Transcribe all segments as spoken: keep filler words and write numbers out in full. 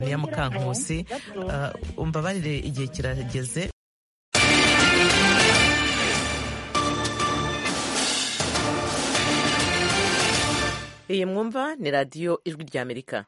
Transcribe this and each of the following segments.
ya Mukankusi umbabarire igihe kirageze. Iyi mwumva ni radiyo Ijwi ry'Amerika.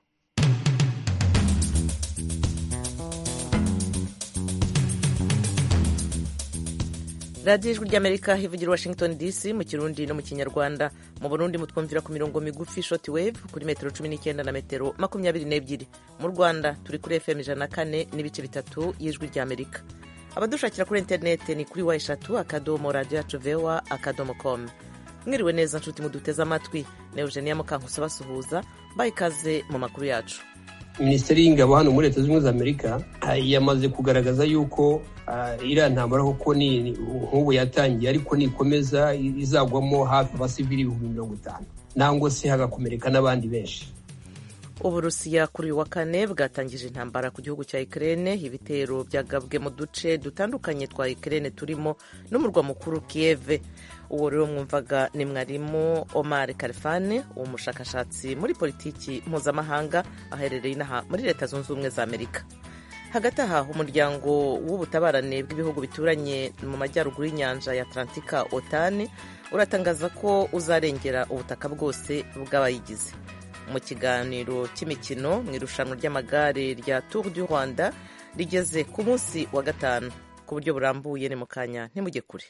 radiyo Ijwi ry'Amerika ivugira Washington D C mu Kirundi no mu Kinyarwanda. Mu Burundi mutwumvira ku mirongo migufi short wave kuri metero cumi n'icyenda na metero makumyabiri n'ebyiri. Mu Rwanda turi kuri F M ijana na kane n'ibice bitatu y'Ijwi ry'Amerika. Abadushakira kuri interineti ni kuri wa eshatu akadomo radio yacu voa akadomo com. Mwiriwe neza nshuti muduteze amatwi, ne Eugenia Mukankusi basuhuza, bayikaze mu makuru yacu. Minisiteri y'Ingabo hano muri Leta Zunze Ubumwe za Amerika yamaze kugaragaza yuko uh, iriya ntambara kuko ni nk'ubu yatangiye ariko nikomeza izagwamo hafi abasivili ibihumbi mirongo itanu nangwa se hagakomereka n'abandi benshi. Uburusiya kuri uyu wa kane bwatangije intambara ku gihugu cya Ukraine. Ibitero byagabwe mu duce dutandukanye twa Ukraine turimo n'umurwa mukuru Kiev. Uwo rero mwumvaga ni mwarimu Omar Kalfane, umushakashatsi muri politiki mpuzamahanga aherereye inaha muri Leta Zunze Ubumwe za Amerika. Hagati aha umuryango w'ubutabarane bw'ibihugu bituranye mu majyaruguru y'inyanja ya Atlantika OTAN uratangaza ko uzarengera ubutaka bwose bw'abayigize. Mu kiganiro cy'imikino mu irushanwa ry'amagare rya Tour du Rwanda rigeze ku munsi wa gatanu ku buryo burambuye, ni mu kanya ntimujye kure.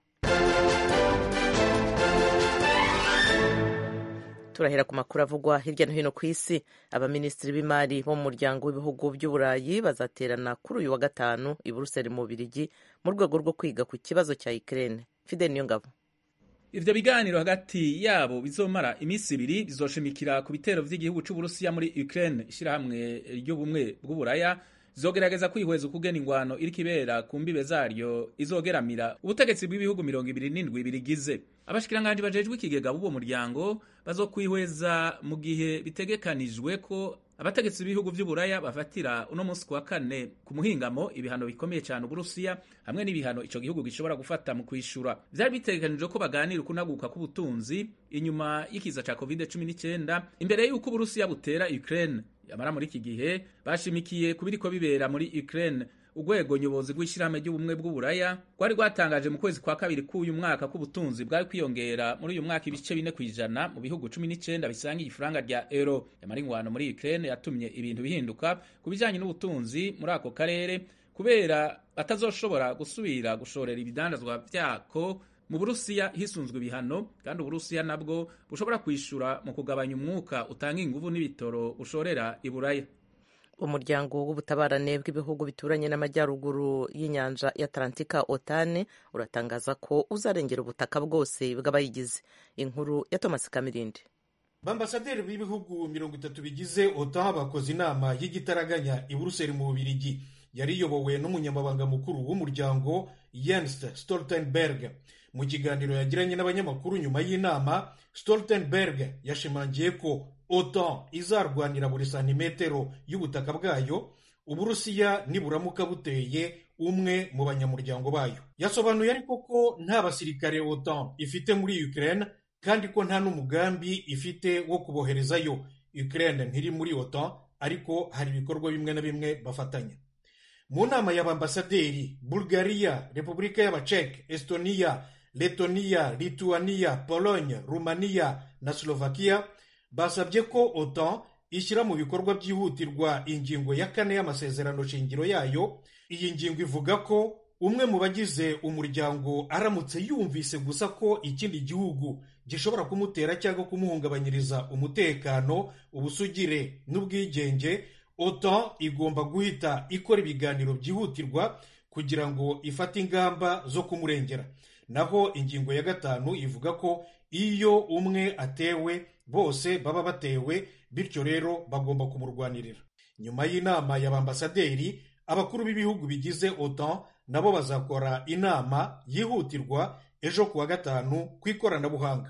Turahera ku makuru avugwa hirya no hino ku isi. Abaminisitiri b'imari bo mu muryango w'ibihugu by'Uburayi bazaterana kuri uyu wa gatanu i Buruseli mu Bubiligi mu rwego rwo kwiga ku kibazo cya Ukraine. Fidel Niyongabo. Ivyo biganiro hagati yabo bizomara imisi ibiri bizoshimikira ku bitero vy'igihugu c'Uburusiya muri Ukraine. Ishirahamwe ry'ubumwe bw'Uburaya zogerageza kwihweza ukugena ingwano iriko ibera ku mbibe zaryo izogeramira ubutegetsi bw'ibihugu mirongo ibiri n'indwi birigize. Abashikiranganji bajejwe ikigega b'uwo muryango bazokwihweza mu gihe bitegekanijwe ko abategetsi b'ibihugu vy'Uburaya bafatira uno munsi kwa kane ku muhingamo ibihano bikomeye cyane Uburusiya hamwe n'ibihano ico gihugu gishobora gufata mu kwishura. Vyari bitegekanijwe ko baganira ukunaguka k'ubutunzi inyuma y'ikiza ca covid cumi n'icyenda imbere y'uko Uburusiya butera Ukraine. Yamara muri iki gihe bashimikiye kubiriko bibera muri Ukraine. Urwego nyobozi rw'ishirahamwe ry'ubumwe bw'Uburaya rwari rwatangaje mu kwezi kwa kabiri k'uyu mwaka k'ubutunzi bwari kwiyongera muri uyu mwaka ibice bine kw'ijana mu bihugu cumi n'icyenda bisangiye ifaranga rya euro. Yamara ingwano muri Ukraine yatumye ibintu bihinduka ku bijanye n'ubutunzi muri ako karere kubera batazoshobora gusubira gushorera ibidandazwa vyako mu Burusiya hisunzwe ibihano, kandi Uburusiya nabwo bushobora kwishura mu kugabanya umwuka utanga inguvu n'ibitoro ushorera i Buraya. Umuryango w'ubutabarane bw'ibihugu bituranye n'amajyaruguru y'inyanja ya Atlantika OTAN uratangaza ko uzarengera ubutaka bwose bw'abayigize. Inkuru ya Thomas Kamirindi. Bambasaderi b'ibihugu mirongo itatu bigize OTAN bakoze inama y'igitaraganya i Buruseli mu Bubiligi. Yari iyobowe n'umunyamabanga mukuru w'umuryango Jens Stoltenberg. Mu kiganiro yagiranye n'abanyamakuru nyuma y'inama, Stoltenberg yashimangiye ko OTAN izarwanira buri santimetero y'ubutaka bwayo Uburusiya niburamuka buteye umwe mu banyamuryango bayo. Yasobanuye ariko ko nta basirikare OTAN ifite muri Ukraine kandi ko nta n'umugambi ifite wo kuboherezayo. Ukraine ntiri muri OTAN ariko hari ibikorwa bimwe na bimwe bafatanya. Mu nama y'abambasaderi, Bulgaria, Repubulika y'Abachek, Estonia, Letonia, Lituania, Pologne, Rumania na Slovakia basabye ko OTAN ishyira mu bikorwa byihutirwa ingingo ya kane y'amasezerano shingiro yayo. Iyi ngingo ivuga ko umwe mu bagize umuryango aramutse yumvise gusa ko ikindi gihugu gishobora kumutera cyangwa kumuhungabanyiriza umutekano, ubusugire n'ubwigenge, OTAN igomba guhita ikora ibiganiro byihutirwa kugira ngo ifate ingamba zo kumurengera. Naho ingingo ya gatanu ivuga ko iyo umwe atewe bose baba batewe, bityo rero bagomba kumurwanirira. Nyuma y'inama y'abambasaderi, abakuru b'ibihugu bigize OTAN nabo bazakora inama yihutirwa ejo kuwa gatanu ku ikoranabuhanga.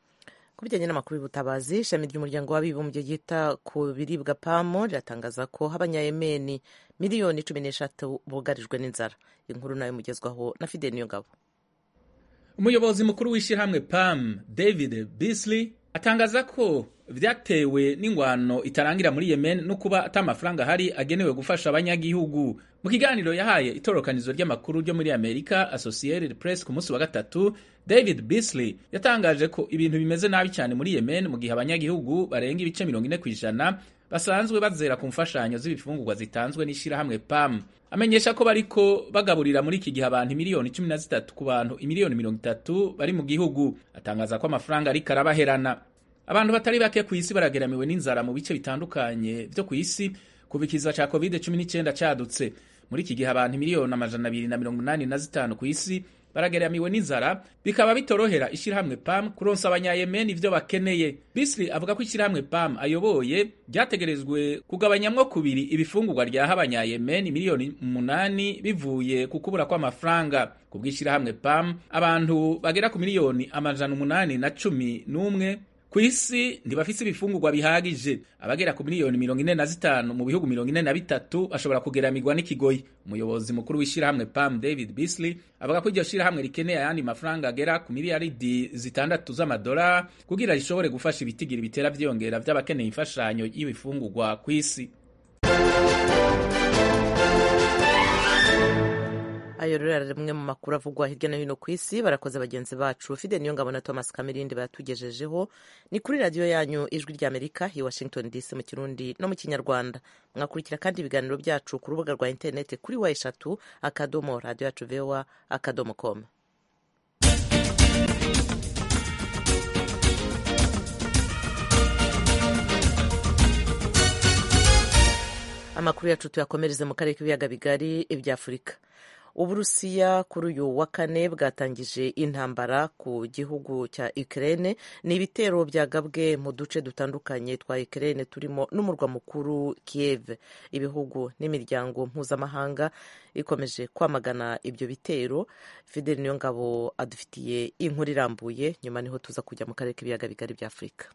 Ku bijyanye n'amakuru y'ubutabazi, ishami ry'umuryango w'abibumbye ryita ku biribwa PAM riratangaza ko abanyayemeni miliyoni cumi n'eshatu bugarijwe n'inzara. Inkuru nayo mugezwaho na Fidel Niyongabo. Umuyobozi mukuru w'ishirahamwe PAM David Beasley atangaza ko vyatewe n'ingwano itarangira muri Yemen no kuba ata amafaranga hari agenewe gufasha abanyagihugu. Mu kiganiro yahaye itorokanizo ry'amakuru ryo muri Amerika Associated Press ku munsi wa gatatu, David Beasley yatangaje ko ibintu bimeze nabi cyane muri Yemen mu gihe abanyagihugu barenga ibice mirongo ine kw'ijana basanzwe bazera ku mfashanyo z'ibifungurwa zitanzwe n'ishirahamwe P A M. Amenyesha ko bariko bagaburira muri iki gihe abantu miliyoni cumi na zitatu ku bantu imiliyoni mirongo itatu bari mu gihugu. Atangaza ko amafaranga ariko arabaherana. Abantu batari bake ku isi barageramiwe n'inzara mu bice bitandukanye byo ku isi kuva ikiza ca covid cumi n'icyenda cadutse. Muri iki gihe abantu miliyoni amajana abiri na mirongo inani na zitanu ku isi barageramiwe n'inzara, bikaba bitorohera ishirahamwe P A M kuronsa abanyayemen ivyo bakeneye. Beasley avuga ko ishirahamwe P A M ayoboye ryategerezwe kugabanyamwo kubiri ibifungurwa ryaha abanyayemen miliyoni umunani bivuye ku kubura kw'amafaranga. Ku bw'ishirahamwe P A M abantu bagera ku miliyoni amajana umunani na cumi n'umwe ku isi ntibafise ibifungurwa bihagije. Abagera ku miliyoni mirongo ine na zitanu mu bihugu mirongo ine na bitatu bashobora kugeramirwa n'ikigoyi. Umuyobozi mukuru w'ishirahamwe P A M David Beasley avuga ko iryo shirahamwe rikeneye ayandi mafaranga agera ku miliyaridi zitandatu z'amadolari kugira rishobore gufasha ibitigiri bitera vyiyongera vy'abakeneye imfashanyo y'ibifungurwa ku isi. Ayo rero ari rimwe mu makuru avugwa hirya no hino ku isi. Barakoze bagenzi bacu Fide Niyongabo na Thomas Kamirindi batugejejeho. Ni kuri radio yanyu Ijwi ry'Amerika i Washington D C mu Kirundi no mu Kinyarwanda. Mwakurikira kandi ibiganiro byacu ku rubuga rwa internet kuri wa eshatu akadomo radio yacu voa akadomo com. Amakuru yacu tuyakomereze mu karere k'ibiyaga bigari ibya Afurika. Uburusiya kuri uyu wa kane bwatangije intambara ku gihugu cya Ukraine. Ni ibitero byagabwe mu duce dutandukanye twa Ukraine turimo n'umurwa mukuru Kiev. Ibihugu n'imiryango mpuzamahanga ikomeje kwamagana ibyo bitero. Fidel Niyongabo adufitiye inkuru irambuye, nyuma niho tuza kujya mu karere k'ibiyaga bigari bya Afurika.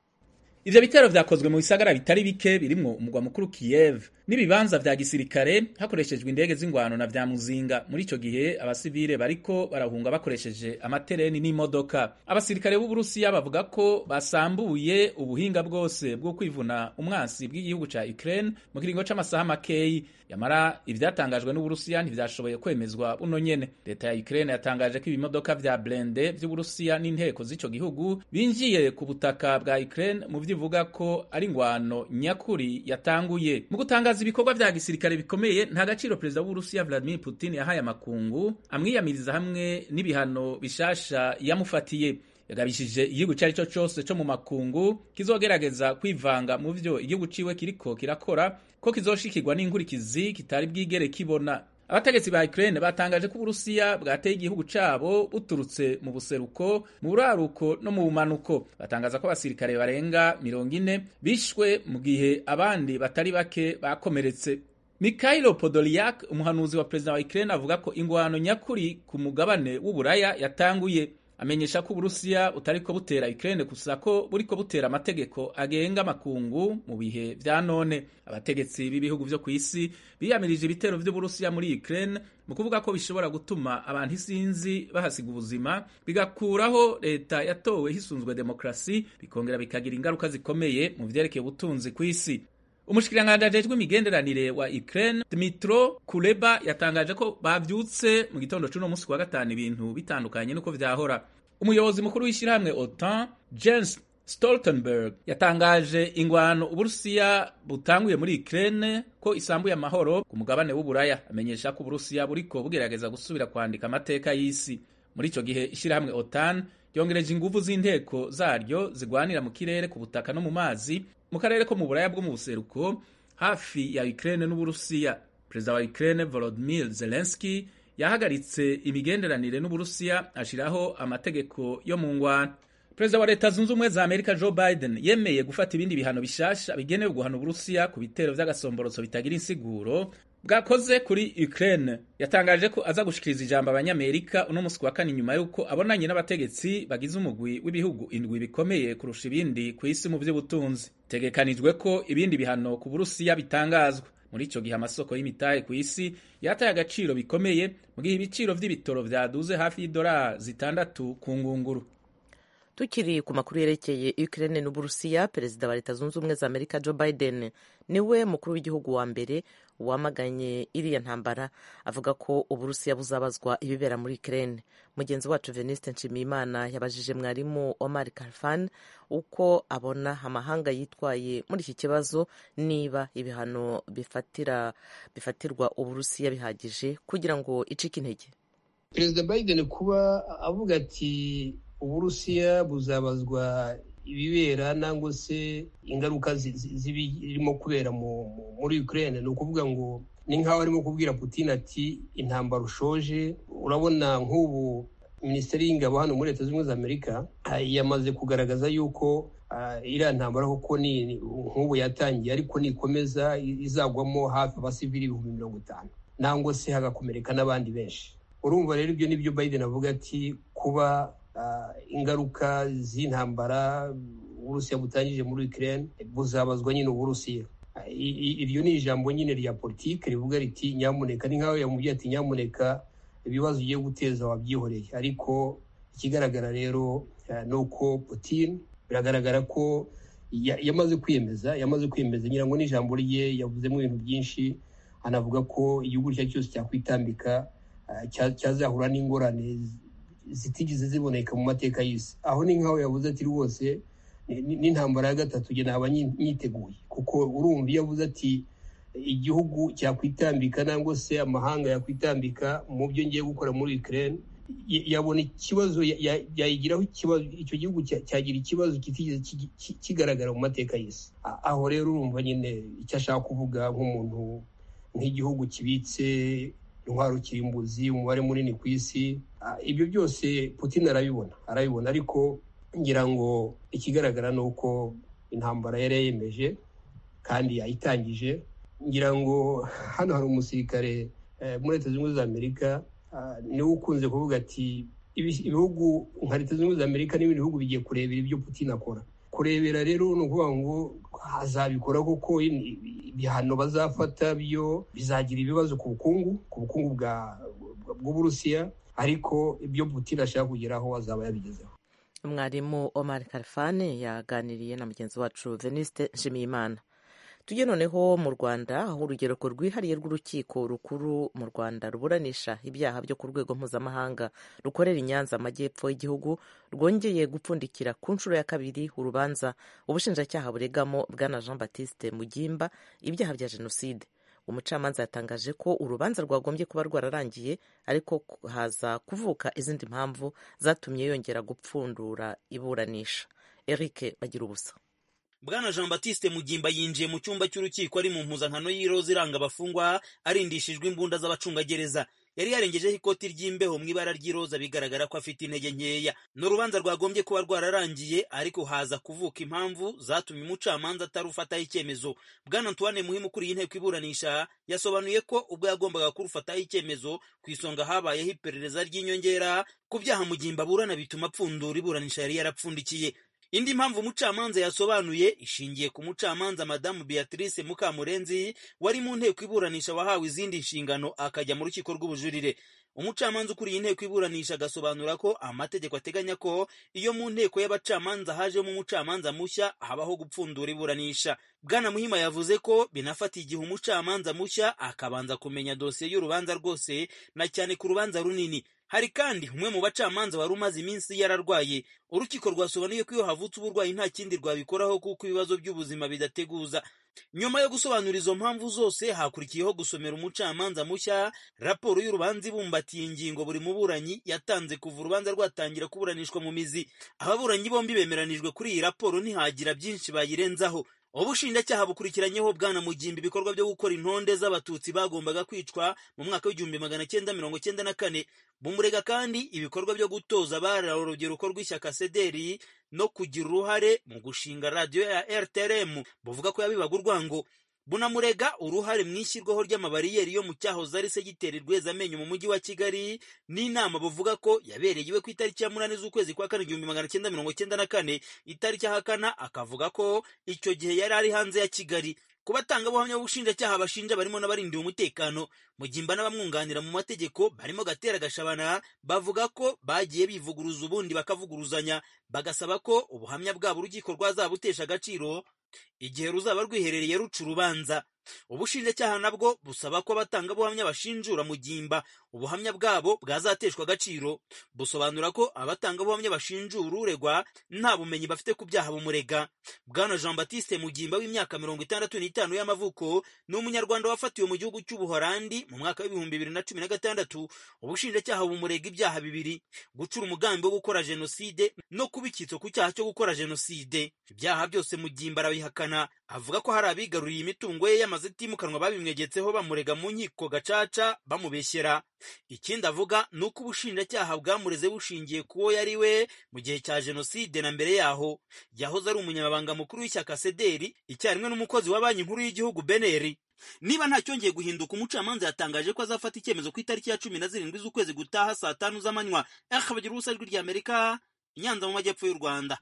Ivyo bitero vyakozwe mu bisagara bitari bike birimwo umugwa mukuru Kiev n'ibibanza vya gisirikare hakoreshejwe indege z'ingwano na vya muzinga. Muri ico gihe abasivile bariko barahunga bakoresheje amatereni n'imodoka. Abasirikare b'u Burusiya bavuga ko basambuye ubuhinga bwose bwo kwivuna umwansi bw'igihugu ca Ukraine mu kiringo c'amasaha makeyi. Yamara ivyatangajwe n'u Burusiya ntivyashoboye kwemezwa buno nyene. Leta ya Ukraine yatangaje ko ibimodoka vya blende vy'u Burusiya n'inteko z'ico gihugu binjiye ku butaka bwa Ukraine mu ivuga ko ari ngwano nyakuri yatanguye. Mu gutangaza ibikorwa vya gisirikare bikomeye, nta gaciro perezida w'Urusiya Vladimir Putin yahaye amakungu amwiyamiriza hamwe n'ibihano bishasha yamufatiye. Yagabishije igihugu cari cyo cyose cyo mu makungu kizogerageza kwivanga mu vyo igihugu ciwe kiriko kirakora ko kizoshikirwa n'inkurikizi kitari bwigere kibona. Abategetsi ba Ukraine batangaje ko Uburusiya bwateye igihugu cabo buturutse mu buseruko, mu buraruko no mu bumanuko. Batangaza ko abasirikare barenga mirongo ine bishwe mu gihe abandi batari bake bakomeretse. Mikhailo Podolyak, umuhanuzi wa perezida wa Ukraine, avuga ko ingwano nyakuri ku mugabane w'Uburaya yatanguye. Amenyesha ko Uburusiya butariko butera Ukraine gusa ko buriko butera amategeko agenga makungu mu bihe vya none. Abategetsi b'ibihugu vyo ku isi biyamirije ibitero vy'Uburusiya muri Ukraine mu kuvuga ko bishobora gutuma abantu isinzi bahasiga ubuzima, bigakuraho leta yatowe hisunzwe demokrasi, bikongera bikagira ingaruka zikomeye mu vyerekeye ubutunzi ku isi. Umushikiranganje ajejwe imigenderanire wa Ukraine Dmytro Kuleba yatangaje ko bavyutse mu gitondo c'uno musi wa gatanu ibintu bitandukanye nuko vyahora. Umuyobozi mukuru w'ishirahamwe OTAN Jens Stoltenberg yatangaje ingwano Uburusiya butanguye muri Ukraine ko isambuye amahoro ku mugabane w'Uburaya. Amenyesha ko Uburusiya buriko bugerageza gusubira kwandika amateka y'isi. Muri ico gihe ishirahamwe OTAN yongereje inguvu z'inteko zaryo zigwanira mu kirere, ku butaka no mu mazi mu karere ko mu Buraya bwo mu buseruko hafi ya Ukraine n'Uburusiya. Perezida wa Ukraine Volodymyr Zelensky yahagaritse imigenderanire n'Uburusiya ashiraho amategeko yo mu ngwano. Perezida wa Leta Zunze Ubumwe za Amerika Joe Biden yemeye gufata ibindi bihano bishasha bigenewe guhana Uburusiya ku bitero vy'agasomborotso bitagira insiguro bwakoze kuri Ukraine. Yatangaje ko aza gushikiriza ijambo abanyamerika uno musi wa kane nyuma yuko abonanye n'abategetsi bagize umugwi w'ibihugu indwi bikomeye kurusha ibindi ku isi mu vy'ubutunzi. Tegekanijwe ko ibindi bihano ku Burusiya bitangazwa. Muri ico gihe amasoko y'imitahe ku isi yataye agaciro bikomeye mu gihe ibiciro vy'ibitoro vyaduze hafi y'idolari zitandatu ku ngunguru. Tukiri ku makuru yerekeye Ukraine n'Uburusiya, perezida wa Leta Zunze Ubumwe za Amerika Joe Biden niwe mukuru w'igihugu wa mbere wamaganye iriya ntambara, avuga ko Uburusiya buzabazwa ibibera muri Ukraine. Mugenzi wacu Veniste Nshimiyimana yabajije mwarimu Omar Karfan uko abona amahanga yitwaye muri iki kibazo, niba ibihano bifatira bifatirwa Uburusiya bihagije kugira ngo icike intege. Perezida Biden kuba avuga ati Uburusiya buzabazwa ibibera nangwa se ingaruka zirimo kubera muri Ukraine, ni ukuvuga ngo ni nk'aho arimo kubwira Putin ati intambara ushoje. Urabona nk'ubu Minisiteri y'Ingabo hano muri Leta Zunze Ubumwe za Amerika yamaze kugaragaza yuko iriya ntambara koko ni nk'ubu yatangiye, ariko nikomeza izagwamo hafi abasivili ibihumbi mirongo itanu nangwa se hagakomereka n'abandi benshi. Urumva rero ibyo nibyo Biden avuga ati kuba ingaruka z'intambara Uburusiya butangije muri Ukraine buzabazwa nyine Uburusiya. Iryo ni ijambo nyine rya politike rivuga riti nyamuneka, ni nk'aho yamubwiye ati nyamuneka ibibazo ugiye guteza wabyihoreye. Ariko ikigaragara rero ni uko Putin biragaragara ko yamaze kwiyemeza yamaze kwiyemeza ngira ngo n'ijambo rye yavuzemo ibintu byinshi, anavuga ko igihugu cye cyose cyakwitambika cyazahura n'ingorane zitigeze ziboneka mu mateka y'isi. Aho ni nk'aho yavuze ati rwose n'intambara ya gatatu jye naba nyiteguye, kuko urumva iyo yavuze ati igihugu cyakwitambika nangwa se amahanga yakwitambika mu byo ngiye gukora muri Ukraine, yabona ikibazo yayigiraho ikibazo, icyo gihugu cyagira ikibazo kitigeze kigaragara mu mateka y'isi. Aho rero urumva nyine icyo ashaka kuvuga nk'umuntu nk'igihugu kibitse intwaro kirimbuzi umubare munini ku isi. Ibyo byose Putin arabibona arabibona ariko ngira ngo ikigaragara ni uko intambara yari yemeje kandi yayitangije. Ngira ngo hano hari umusirikare muri Leta Zunze Ubumwe za Amerika niwe ukunze kuvuga ati ibihugu nka Leta Zunze Ubumwe za Amerika n'ibindi bihugu bigiye kurebera ibyo Putin akora. Kurebera rero ni ukuvuga ngo hazabikora kuko ibihano bazafata byo bizagira ibibazo ku bukungu ku bukungu bw'Uburusiya, ariko ibyo Putin ashaka kugeraho azaba yabigezeho. Mwarimu Omar Karfane yaganiriye na mugenzi wacu Veniste Nshimiyimana. Tujye noneho mu Rwanda, aho urugereko rwihariye rw'urukiko rukuru mu Rwanda ruburanisha ibyaha byo ku rwego mpuzamahanga rukorera i Nyanza amajyepfo y'igihugu rwongeye gupfundikira ku nshuro ya kabiri urubanza ubushinjacyaha buregamo bwana Jean Baptiste Mugimba ibyaha bya jenoside. Umucamanza yatangaje ko urubanza rwagombye kuba rwararangiye, ariko haza kuvuka izindi mpamvu zatumye yongera gupfundura iburanisha. Eric bagira ubusa. Bwana Jean Baptiste Mugimba yinjiye mu cyumba cy'urukiko ari mu mpuzankano y'iroza iranga abafungwa, arindishijwe imbunda z'abacungagereza. Yari yarengejeho ikoti ry'imbeho mu ibara ry'iroza, bigaragara ko afite intege nkeya. N'urubanza rwagombye kuba rwararangiye, ariko haza kuvuka impamvu zatumye umucamanza atarufataho icyemezo. Bwana Antoine Muhimu ukuriye inteko iburanisha yasobanuye ko ubwo yagombaga kurufataho icyemezo ku isonga habayeho iperereza ry'inyongera ku byaha Mugimba aburana bituma apfundura iburanisha yari yarapfundikiye. Indi mpamvu umucamanza yasobanuye ishingiye ku mucamanza Madamu Beatrice Mukamurenzi wari mu nteko iburanisha wahawe izindi nshingano akajya mu rukiko rw'ubujurire. Umucamanza ukuriye inteko iburanisha agasobanura ko amategeko ateganya ko iyo mu nteko y'abacamanza hajemo umucamanza mushya habaho gupfundura iburanisha. Bwana Muhima yavuze ko binafata igihe umucamanza mushya akabanza kumenya dosiye y'urubanza rwose, na cyane ku rubanza runini. Hari kandi umwe mu bacamanza wari umaze iminsi yararwaye. Urukiko rwasobanuye ko iyo havutse uburwayi nta kindi rwabikoraho kuko ibibazo by'ubuzima bidateguza. Nyuma yo gusobanura izo mpamvu zose, hakurikiyeho gusomera umucamanza mushya raporo y'urubanza ibumbatiye ingingo buri muburanyi yatanze kuva urubanza rwatangira kuburanishwa mu mizi. Ababuranyi bombi bemeranijwe kuri iyi raporo, ntihagira byinshi bayirenzaho. Ubushinjacyaha bukurikiranyeho Bwana Mugimba ibikorwa byo gukora intonde z'abatutsi bagombaga kwicwa mu mwaka w'igihumbi magana cyenda mirongo cyenda na kane. Bumurega kandi ibikorwa byo gutoza abari urubyiruko rw'ishyaka Sederi no kugira uruhare mu gushinga radiyo ya R T L M, buvuga ko yabibaga urwango. Bunamurega uruhare mu ishyirwaho ry'amabariyeri yo mu cyahoze ari segiteri Rwezamenyo mu mujyi wa Kigali, n'inama buvuga ko yabereye iwe ku itariki ya munani z'ukwezi kwa kane igihumbi magana cyenda mirongo cyenda na kane. Itariki ahakana akavuga ko icyo gihe yari ari hanze ya Kigali. ku batangabuhamya b'ubushinjacyaha bashinja barimo n'abarindiwe umutekano, Mugimba n'abamwunganira mu mategeko barimo Gatera Gashabana bavuga ko bagiye bivuguruza ubundi bakavuguruzanya, bagasaba ko ubuhamya bwabo urukiko rwazabutesha agaciro igihe ruzaba rwiherereye ruca urubanza. Ubushinjacyaha nabwo busaba ko abatangabuhamya bashinjura Mugimba ubuhamya bwabo bwazateshwa agaciro. Busobanura ko abatangabuhamya bashinjura uregwa nta bumenyi bafite ku byaha bumurega. Bwana Jean Baptiste Mugimba w'imyaka mirongo itandatu n'itanu y'amavuko ni umunyarwanda wafatiwe mu gihugu cy'Ubuholandi mu mwaka w'ibihumbi bibiri na cumi na gatandatu. Ubushinjacyaha bumurega ibyaha bibiri: gucura umugambi wo gukora jenoside no kuba icyitso ku cyaha cyo gukora jenoside. Ibyaha byose Mugimba arabihakana, avuga ko hari abigaruriye imitungo ye yamaze itimukanwa babimwegetseho bamurega mu nkiko gacaca bamubeshyera. Ikindi avuga ni uko ubushinjacyaha bwamureze bushingiye kuwo yari we mu gihe cya jenoside na mbere yaho. Yahoze ari umunyamabanga mukuru w'ishyaka Sederi icyarimwe n'umukozi wa banki nkuru y'igihugu Beneri. Niba nta cyongeye guhinduka, umucamanza yatangaje ko azafata icyemezo ku itariki ya cumi na zirindwi z'ukwezi gutaha saa tanu z'amanywa. Akabagira ubusa ijwi rya Amerika, Nyanza mu majyepfo y'u Rwanda.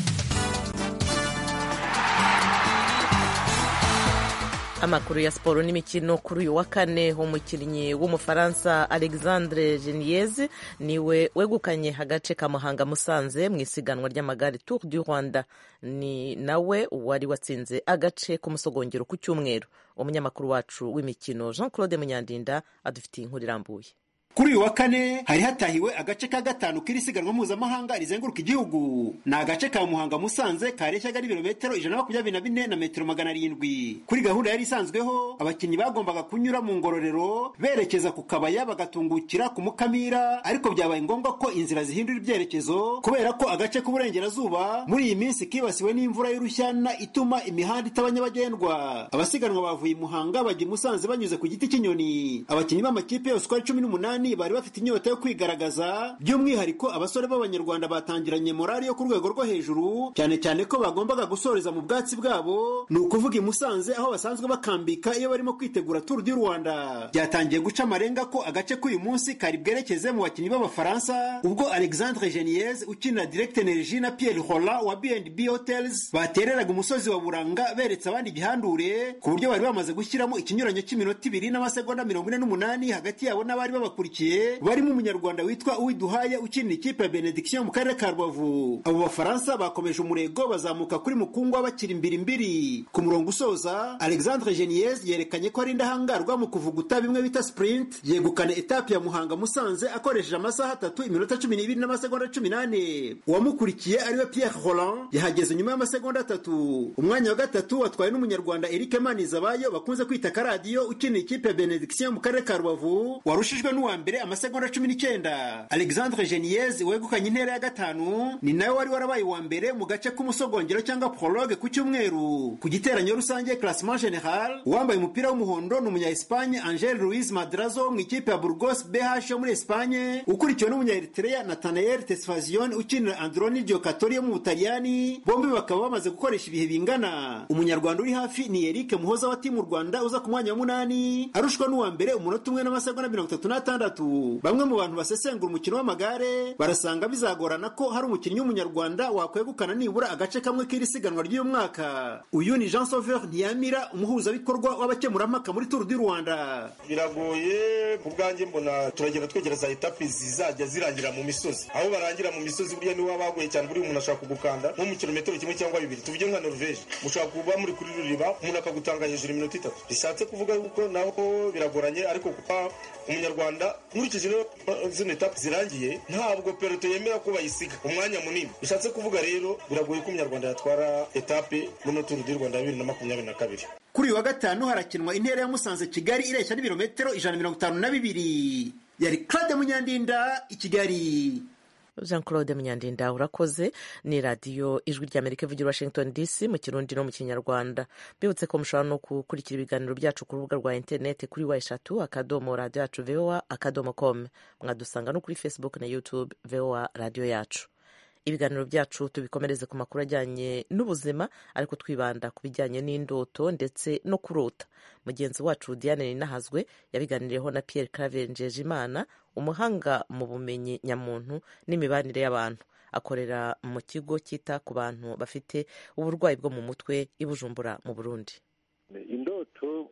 Amakuru ya siporo n'imikino kuri uyu wa kane, umukinnyi w'umufaransa Alexandre Geniez niwe wegukanye agace ka Muhanga Musanze mu isiganwa ry'amagare Tour du Rwanda. Ni nawe wari watsinze agace k'umusogongero ku cyumweru. Umunyamakuru wacu w'imikino Jean Claude Munyandinda adufitiye inkuru irambuye. Kuri uyu wa kane hari hatahiwe agace ka gatanu k'iri siganwa mpuzamahanga rizenguruka igihugu. Ni agace ka Muhanga Musanze kareshyaga ari ibirometero ijana na makumyabiri na bine na metero magana arindwi. Kuri gahunda yari isanzweho, abakinnyi bagombaga kunyura mu Ngororero berekeza ku Kabaya bagatungukira ku Mukamira, ariko byabaye ngombwa ko inzira zihindura ibyerekezo kubera ko agace k'uburengerazuba muri iyi minsi kibasiwe n'imvura y'urushyana ituma imihanda itaba nyabagendwa. Abasiganwa bavuye Muhanga bajya Musanze banyuze ku giti cy'inyoni. Abakinnyi b'amakipe yose uko ari cumi n'umunani bari bafite inyota yo kwigaragaza, by'umwihariko abasore b'abanyarwanda batangiranye morali yo ku rwego rwo hejuru, cyane cyane ko bagombaga gusoreza mu bwatsi bwabo, ni ukuvuga i Musanze aho basanzwe bakambika iyo barimo kwitegura Tour du Rwanda. Byatangiye guca amarenga ko agace k'uyu munsi kari bwerekeze mu bakinnyi b'abafaransa, ubwo Alexandre Geniez ukinira Direct Energie na Pierre Roland wa B and B Hotels batereraga umusozi wa Buranga beretse abandi gihandure, ku buryo bari bamaze gushyiramo ikinyuranyo cy'iminota ibiri n'amasegonda mirongo ine n'umunani hagati yabo n'abari babakurikiye, barimo umunyarwanda witwa Uwiduhaye ukinira ikipe ya Benediction mu karere ka Rubavu. Abo bafaransa bakomeje umurego bazamuka kuri Mukungwa bakiri imbiri mbiri. Ku murongo usoza, Alexandre Geniez yerekanye ko ari indahangarwa mu kuvuguta bimwe bita sprint, yegukana etape ya Muhanga Musanze akoresheje amasaha atatu iminota cumi n'ibiri n'amasegonda cumi n'ane. Uwamukurikiye ariwe Pierre Roland yahageze nyuma y'amasegonda atatu. Umwanya wa gatatu watwaye n'umunyarwanda Eric Manizabayo bakunze kwita Karadiyo ukinira ikipe ya Benediction mu karere ka Rubavu, warushijwe n'uwa mbere amasegonda cumi n'icyenda. Alexandre Geniez wegukanye intera ya gatanu ni nawe wari warabaye wa mbere mu gace k'umusogongero cyangwa prologue ku cyumweru. Ku giteranyo rusange classement general, uwambaye umupira w'umuhondo ni umunya-Espagne Angel Ruiz Madrazo mu ikipe ya Burgos B H yo muri Espagne, ukurikiwe n'umunya-Eritrea Nathanael Tesfazion ukinira Androni Giocatori yo mu Butaliyani. Bombi bakaba bamaze gukoresha ibihe bingana. Umunyarwanda uri hafi ni Eric Muhoza wa timu Rwanda uza ku mwanya wa munani arushwa n'uwa mbere umunota umwe n'amasegonda mirongo itatu n'atandatu. Bamwe mu bantu basesengura umukino w'amagare barasanga bizagorana ko hari umukinnyi w'umunyarwanda wakwegukana nibura agace kamwe k'iri siganwa ry'uyu mwaka. Uyu ni Jean Sauveur Ntiyamira, umuhuzabikorwa w'abakemurampaka muri Tour du Rwanda. Biragoye ku bwanjye, mbona turagenda twegereza etape zizajya zirangira mu misozi. Aho barangira mu misozi burya niho bagoye cyane, buri umuntu ashaka kugukanda nko mu kilometero kimwe cyangwa bibiri. Tuvuge nka Norvège, mushaka kuba muri kuri Ruriba umuntu akagutanga hejuru iminota itatu. Bishatse kuvuga yuko naho biragoranye, ariko kupa umunyarwanda nkurikije zino etape zirangiye ntabwo peloto yemera ko bayisiga umwanya munini. Bishatse kuvuga rero biragoye ko umunyarwanda yatwara etape muri Tour du Rwanda bibiri na makumyabiri na kabiri. Kuri uyu wa gatanu harakinwa intera ya Musanze Kigali ireshya n'ibirometero ijana na mirongo itanu na bibiri. Yari Claude Munyandinda i Kigali. Jean Claude Munyandinda urakoze. Ni radiyo ijwi ry'Amerika ivugira Washington D C mu kirundi no mu kinyarwanda. Bibutse ko mushobora no gukurikira ibiganiro byacu ku rubuga rwa interineti kuri wa eshatu akadomo radio yacu voa akadomo com. Mwadusanga no kuri Facebook na YouTube voa radio yacu. Ibiganiro byacu tubikomereze ku makuru ajyanye n'ubuzima, ariko twibanda ku bijyanye n'indoto ndetse no kurota. Mugenzi wacu Diane Ninahazwe yabiganiriyeho na Pierre Claver Njejimana, umuhanga mu bumenyi nyamuntu n'imibanire y'abantu. Akorera mu kigo cyita ku bantu bafite uburwayi bwo mu mutwe i Bujumbura mu Burundi.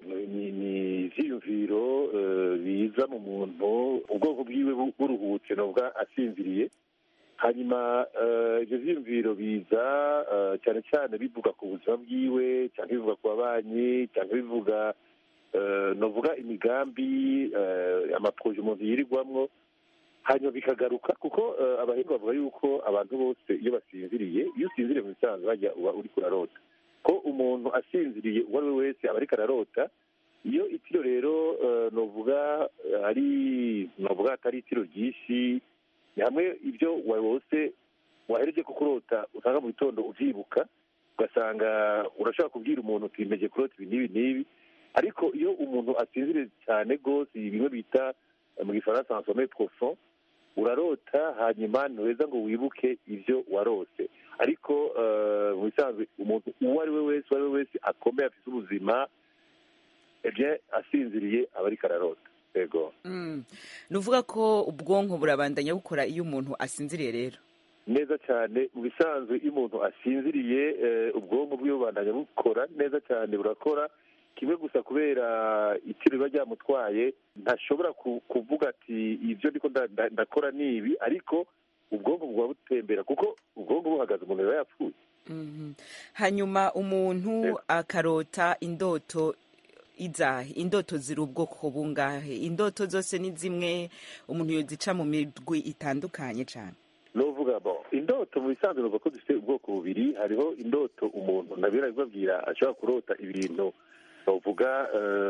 ni ivyiyumviro biza mu muntu ubwoko bwiwe buruhutse nubwo asinziriye. Hanyuma ivyo vyiyumviro biza cyane cyane bivuga ku buzima bwiwe cyangwa bivuga ku babanyi cyangwa bivuga novuga imigambi amaproje umuntu yirirwamwo, hanyuma bikagaruka kuko abahinga bavuga yuko abantu bose iyo basinziriye, iyo usinziriye mu bisanzwe bajya uba uriko urarota, ko umuntu asinziriye uwo ari we wese aba ariko ararota. Iyo itiro rero novuga ari novuga atari itiro ryinshi, ni hamwe ibyo wose wahereje ko kurota usanga mu gitondo uvyibuka, ugasanga urashobora kubwira umuntu uti mpeje kurota ibi n'ibi n'ibi. Ariko iyo umuntu asinziriye cyane rwose, bimwe bita mu gifaransa un sommeil profond, urarota hanyuma ntuheza ngo wibuke ivyo warose. Ariko mu bisanzwe umuntu uwo ari we wese uwo ari we wese akomeye afite ubuzima ebye asinziriye aba ariko ararota. Yego. Mm. Nuvuga ko ubwonko burabandanya bukora iyo umuntu asinziriye rero. Neza cyane, mu bisanzwe iyo umuntu asinziriye ubwonko bwiwe bubandanya bukora neza cyane, burakora kimwe gusa kubera itiro riba ryamutwaye ntashobora kuvuga ati ibyo ndiko ndakora nibi, ariko ubwonko buba butembera kuko ubwonko buhagaze umuntu yaba yapfuye. Mm-hmm. Hanyuma umuntu akarota indoto izahe? Indoto ziri ubwoko bungahe? Indoto zose ni zimwe umuntu yozica mu mirwi itandukanye cyane? Novuga bo indoto mu bisanzwe nuko ko dufite ubwoko bubiri. Hariho indoto umuntu nabira bibabwira ashobora kurota ibintu bavuga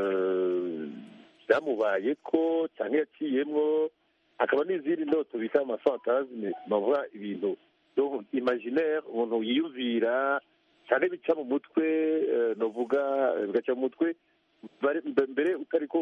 byamubaye ko cyangwa yaciyemwo, hakaba n'izindi ndoto bita amafantasme, bavuga ibintu imaginaire umuntu yiyumvira cyane bica mu mutwe, novuga bigaca mu mutwe mbere utariko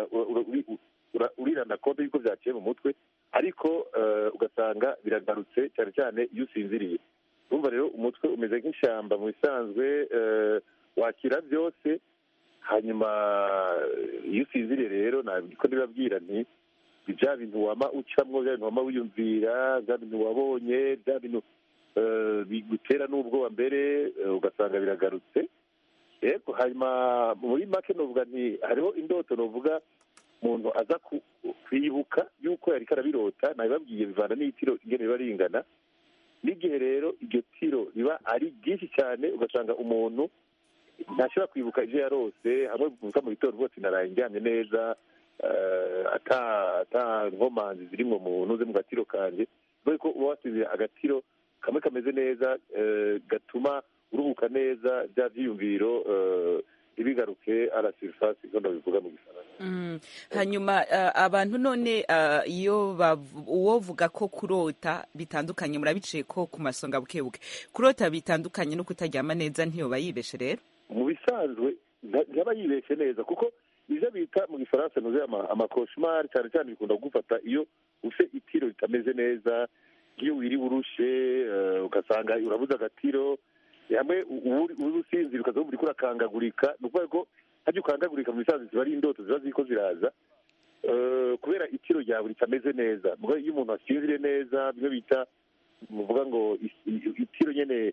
urirana konte yuko byaciye mu mutwe, ariko ugasanga biragarutse cyane cyane iyo usinziriye. Urumva rero umutwe umeze nk'ishyamba mu bisanzwe, wakira byose. Hanyuma iyo usinziriye rero nabiko ndibabwira nti bya bintu wama ucamwo, bya bintu wama wiyumvira, bya bintu wabonye, bya bintu bigutera n'ubwoba mbere ugasanga biragarutse. Yego. Hanyuma muri make novuga nti hariho indoto novuga umuntu aza kwibuka yuko yariko arabirota, nabibabwiye bivana n'itiro ingene biba ringana, n'igihe rero iryo tiro riba ari ryinshi cyane ugasanga umuntu ntashobora kwibuka ivyo yarose. Hamwe bivuga mu gitondo rwose naraye ndyamye neza, ata ata nkomanzi zirimwo mu ntuze mu gatiro kanje, kubera ko uba wasinzira agatiro kamwe kameze neza gatuma uruhuka neza, bya vyiyumviro ibigaruke à la surface iko ndabivuga mu gifaransa. Mm. Hanyuma uh, abantu none uh, iyo uwovuga ko kurota bitandukanye, murabiciye ko ku masonga bukebuke kurota bitandukanye no kutaryama neza, ntiyoba yibeshe rero? Mu bisanzwe ntaba yibeshe neza, kuko ivyo bita mu gifaransa nuze amakoshmar cyane cyane bikunda kugufata iyo ufite itiro ritameze neza, iyo wiri urushe ugasanga urabuze agatiro, hamwe uri usinzira ukaza uri kurakangagurika. Ni ukuvuga ko hajya ukangagurika mu bisanzwe ziba ari indoto ziba ziriko ziraza kubera itiro ryawe ritameze neza. Muga iyo umuntu asinzire neza, bimwe bita muvuga ngo itiro nyene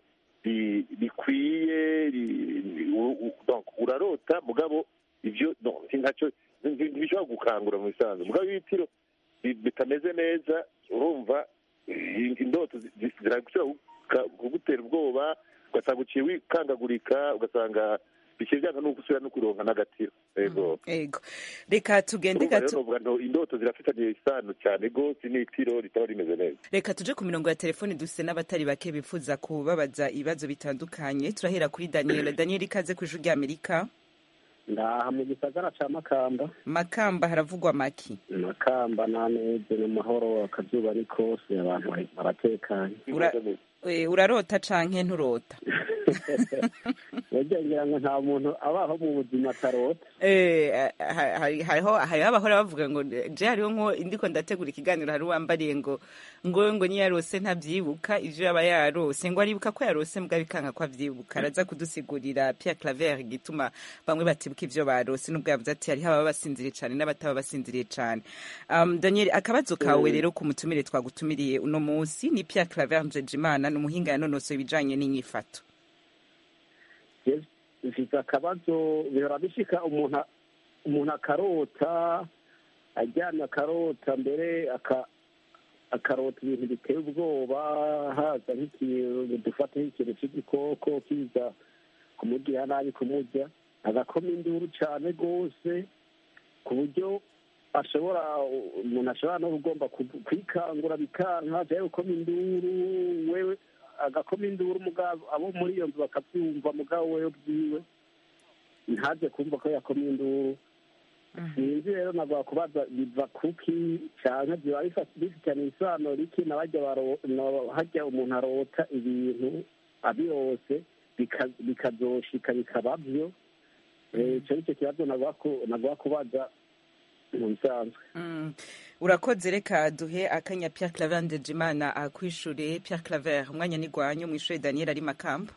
bikwiye, donc urarota mugabo ivyo ntacyo ntibishobora gukangura mu bisanzwe. Mugabo iyo itiro bitameze neza, urumva indoto zirashobora kugutera ubwoba, ugasanga uciye wikangagurika, ugasanga bikeye byanga no gusubira no kuronka n'agatiro. Yego. Yego. Reka tugende gato. Indoto zirafitanye isano cyane gose n'itiro ritaba rimeze neza. Reka tuje ku mirongo ya telefone dufise n'abatari bake bifuza kubabaza ibibazo bitandukanye. Turahera kuri Daniel. Daniel, ikaze ku ijuru ry'Amerika. Ndaha mu gisagara ca Makamba. Makamba haravugwa maki? Makamba naneze mu mahoro, akazuba ni kose, abantu baratekanye. Ura, e, urarota canke nturota? Yagira ngo nta muntu abaho mu buzima atarota. Eh, hariho hariho abahora bavuga ngo je hariho nko indiko ndategura ikiganiro, hari uwambariye ngo ngo ngo ni yarose ntabyibuka ivyo yaba yarose, ngo aribuka ko yarose mbwa bikanga ko avyibuka. Araza kudusigurira Pierre Claver gituma bamwe batibuka ivyo barose, nubwo yavuze ati hari haba basinziriye cyane n'abataba basinziriye cyane. Um, Daniel, akabazo kawe rero ku mutumire twagutumiriye uno munsi ni Pierre Claver Njejimana, n'umuhinga yanonosoye ibijanye n'inyifato. Mfite akabazo, bihora bishika umuntu umuntu akarota ajyana akarota mbere akarota ibintu biteye ubwoba, haza nk'ikintu dufata nk'ikintu cy'igikoko kiza kumugirira nabi, kumurya, agakoma induru cyane rwose ku buryo ashobora umuntu ashobora no ugomba kwikangura bikanka cyangwa gukoma induru, wewe agakoma induru mugabo abo muri iyo nzu bakabyumva mugabo wewe bwiwe ntaze kumva ko yakoma induru. sinzi rero nagomba kubaza biva kuki cyane biba bifitanye isano riki n'abajya hajya umuntu arota ibintu abirose bikazoshika bikaba byo. icyo nicyo kibazo nagomba kubaza mu bisanzwe. urakoze, reka duhe akanya Pierre Claver Ndejimana akwishure. Pierre Claver, umwanya ni gwanyu mwishure Daniel ari Makamba.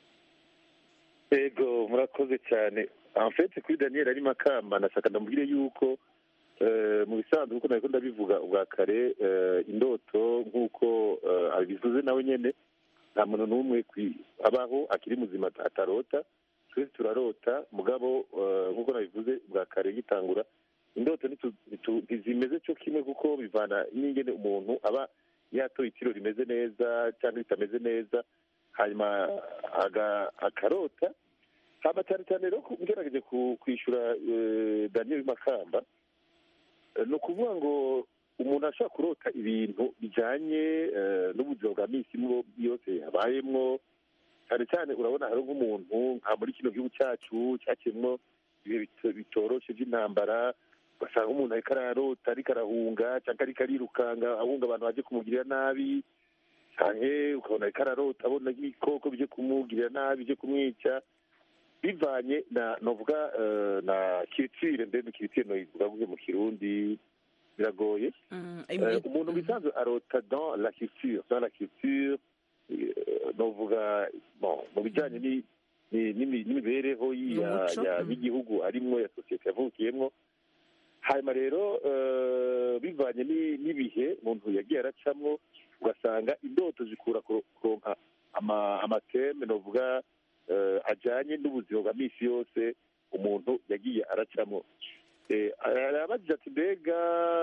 Ego murakoze cyane. En fait kuri Daniel ari Makamba nashaka ndamubwire yuko mu bisanzwe uko nako ndabivuga ubwa kare, indoto nk'uko abivuze nawe nyene nta muntu n'umwe abaho akiri muzima atarota. Twese turarota mugabo nk'uko nabivuze ubwa kare gitangura, indoto ntizimeze cyo kimwe kuko bivana n'ingene umuntu aba yatoye itiro rimeze neza cyangwa ritameze neza, hanyuma akarota. hama cyane cyane rero ngerageje kwishyura Daniel Makamba, ni ukuvuga ngo umuntu ashobora kurota ibintu bijyanye n'ubuzima bwa minsi yose yabayemwo. cyane cyane urabona hari nk'umuntu nka muri kino gihugu cyacu cyakemwo ibihe bitoroshe by'intambara, ugasanga umuntu ariko ararota ariko arahunga cyangwa ariko arirukanga ahunga abantu baje kumugirira nabi, cyane ukabona ariko ararota abona ibikoko bije kumugirira nabi bije kumwica, bivanye na novuga na culture ndende culture no ivuga guhe mu Kirundi biragoye. Umuntu bisanzwe arota dans la culture, dans la culture novuga bon mu bijyanye ni n'imibereho y'igihugu arimwo, ya sosiyete yavukiyemwo. hanyuma rero bivanye n'ibihe umuntu yagiye aracamwo, ugasanga indoto zikura kuronka amateme novuga ajyanye n'ubuzima bwa minsi yose umuntu yagiye aracamwo. arabagize ati mbega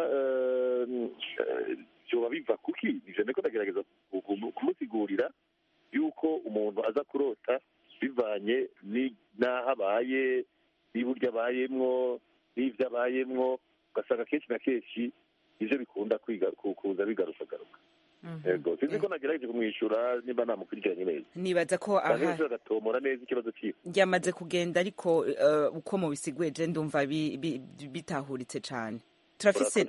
byoba biva kuki? ivyo niko ndagerageza kumusigurira yuko umuntu aza kurota bivanye n'aho abaye, n'iburyo abayemwo, n'ivyo abayemwo, ugasanga kenshi na kenshi ivyo bikunda kuza bigarukagaruka. Ego sinzi ko nagerageje kumwishyura niba namukurikiranye neza. Nibaza ko aha agatomora neza ikibazo cyiwe yamaze kugenda, ariko uko mubisiguye je ndumva bitahuritse cyane. Turafise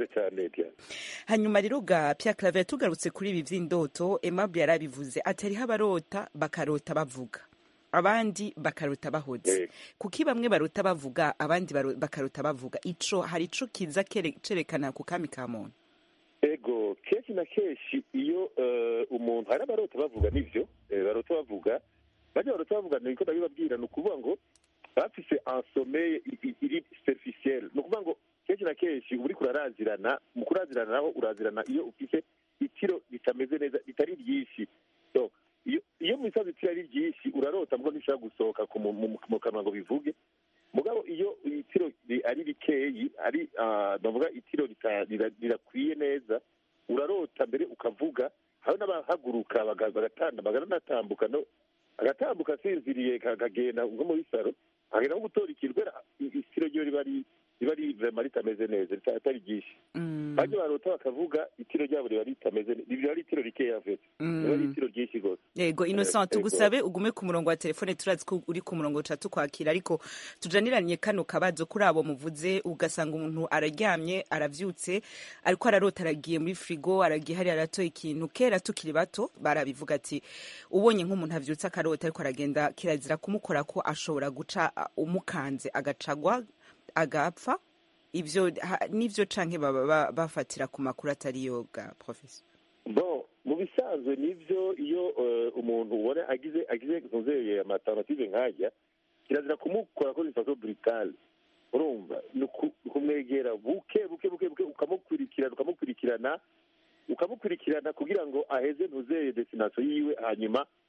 hanyuma rero ga Pierre Claver, tugarutse kuri ibi vy'indoto, Aimable yarabivuze atari habarota bakarota bavuga, abandi bakarota bahoze. Kuki bamwe barota bavuga abandi bakarota bavuga? Ico hari ico kiza cerekana ku kami ka muntu? Ego kenshi na kenshi iyo umuntu hari abarota bavuga, nivyo barota bavuga, bajya barota bavuga niko ndabibabwira, ni ukuvuga ngo bafise un sommeil iri superficiel. Ni ukuvuga ngo kenshi na kenshi uri kurarazirana, mu kurazirana naho urazirana iyo ufise itiro ritameze neza, ritari ryinshi. So iyo mu isazi itiro ari ryinshi urarota mbwo ntishobora gusohoka mu kanwa ngo bivuge. Mugabo iyo itiro ari rikeyi, ari ndavuga itiro rirakwiye neza, urarota mbere ukavuga, hari n'abahaguruka bagatanda baganatambuka, no agatambuka asinziriye kagenda nko muri saro, agenda nko gutora ikirwera, itiro ryo riba riba riba ritameze neza, atari ryinshi. Bajya barota bakavuga itiro ryabo riba ritameze neza, riba ari itiro rikeya afite, riba ari itiro ryinshi gose. Yego Innocent, tugusabe ugume ku murongo wa telefone, turazi ko uri ku murongo uca tukwakira, ariko tujaniranye kano kabazo kuri abo muvuze, ugasanga umuntu araryamye aravyutse ariko ararota aragiye muri frigo, aragiye hari aratoye ikintu. Kera tukiri bato barabivuga ati ubonye nk'umuntu avyutse akarota ariko aragenda, kirazira kumukora ko ashobora guca umukanze agacagwa agapfa. Ivyo nivyo canke baba bafatira ku makuru atari yoga professor? Bon, mu bisanzwe nivyo, iyo umuntu ubona agize agize nzeye amatamative nkajya, kirazira kumukora ko bifaso brutal. Urumva kumwegera buke buke buke buke, ukamukurikirana ukamukurikirana ukamukurikirana kugira ngo aheze ntuzeye destination yiwe, hanyuma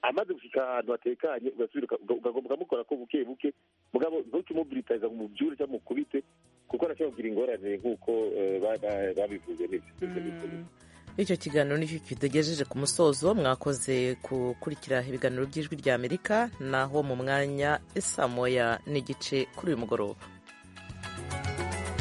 amaze gushika ahantu hatekanye ugasubira ukamukora ko buke buke mugabo ntukimubiritaza mu byure cyangwa mukubite kuko arashobora kugira ingorane nk'uko babivuze neza. Icyo kiganiro nicyo kidugejeje ku musozo. Mwakoze gukurikira ibiganiro by'ijwi ry'Amerika, naho mu mwanya isa moya n'igice kuri uyu mugoroba.